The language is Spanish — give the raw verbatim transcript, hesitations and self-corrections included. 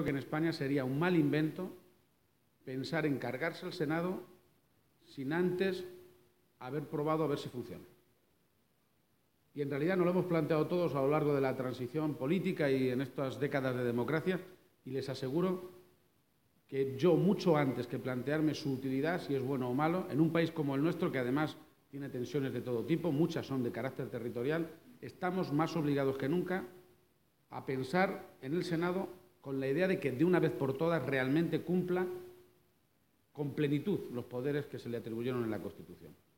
creo que en España sería un mal invento pensar en cargarse el Senado sin antes haber probado a ver si funciona. Y en realidad nos lo hemos planteado todos a lo largo de la transición política y en estas décadas de democracia, y les aseguro que yo, mucho antes que plantearme su utilidad, si es bueno o malo, en un país como el nuestro, que además tiene tensiones de todo tipo, muchas son de carácter territorial, estamos más obligados que nunca a pensar en el Senado con la idea de que de una vez por todas realmente cumpla con plenitud los poderes que se le atribuyeron en la Constitución.